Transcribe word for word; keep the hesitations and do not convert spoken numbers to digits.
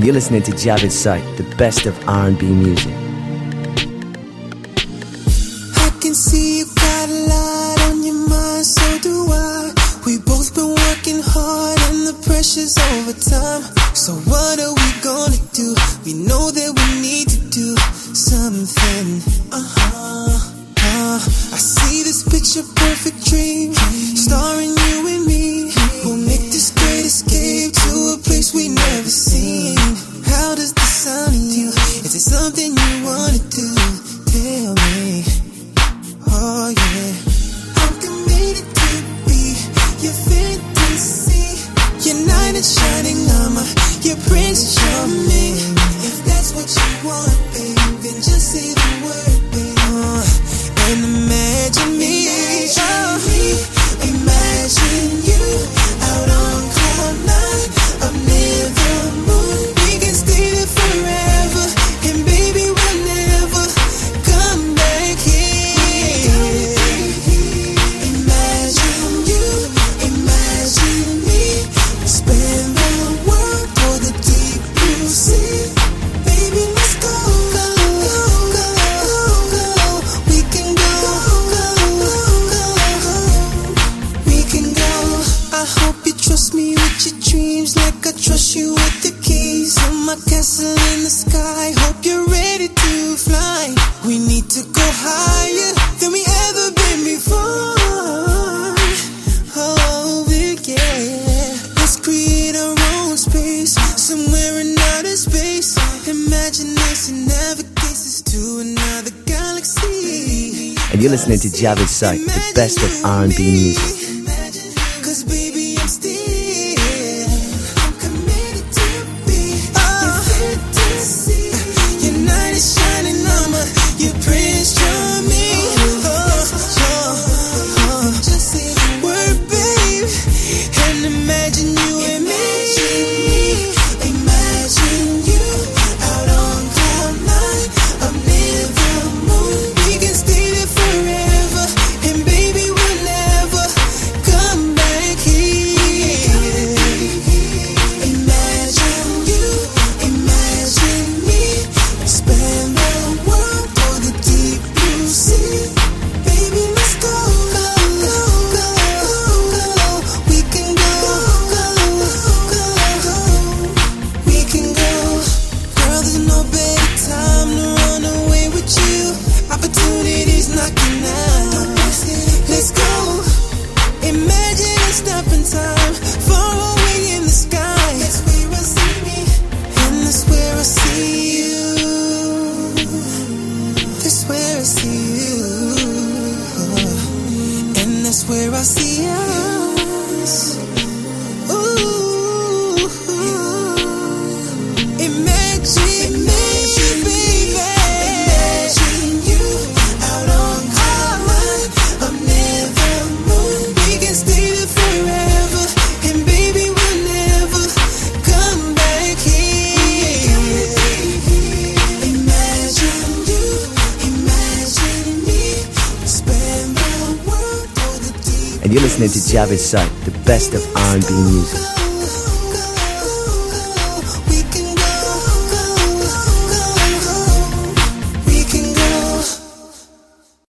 And you're listening to Javed Sight, the best of R and B music. I can see you got a lot on your mind, so do I. We both been working hard and the pressure's over time. So what are we gonna do? We know that we need to do something. Uh-huh. Uh, I see this picture perfect dream, starring you and me. We'll make this great escape to a place we never seen. How does this sound to you? Is it something you wanna do? Tell me. Oh yeah. I'm committed to be your fantasy, your knight in shining armor, your prince charming. If that's what you want, baby, then just say the word, baby. Uh, and imagine me, oh, imagine you out on cloud nine, up near the moon. We can stay there forever, and baby, we'll never come back here. Imagine you, imagine me, spend the world for the deep blue sea. Baby, let's go, go, go, go, go. We can go, go, go, go. We can go. I hope you trust me with your dreams like I trust you with the keys to my castle in the sky. Hope you're ready to fly. We need to go higher than we ever been before. Oh, yeah. Let's create our own space, somewhere in outer space. Imagination navigates us to another galaxy. And you're listening to Javed Sight, the best of R and B music. Cause baby, I'm still, I'm committed to be your fantasy, your knight is shining armor, your prince charming. Oh, oh, oh. Just say the word, babe, and imagine you and me. Imagine you out on cloud nine, up near the moon. We can stay there forever, and baby, we'll never come back here. Imagine you, imagine me, spend the world for the deep blue sea. Baby, let's go, go, go, go, go. We can go, go, go, go. We can go. Girl, there's no better time to run away with you. Opportunities knocking out. Let's go. Imagine us stopping time, far away in the sky. That's where I see me, and that's where I see you. That's where I see you, and that's where I see us. Ooh, imagine, imagine, baby. Imagine you out on cloud nine, up near the moon. We can stay there forever, and baby, we'll never come back here. Imagine you, imagine me, spend the world for the deep. And you're listening to Javed Sight, the best of R and B music.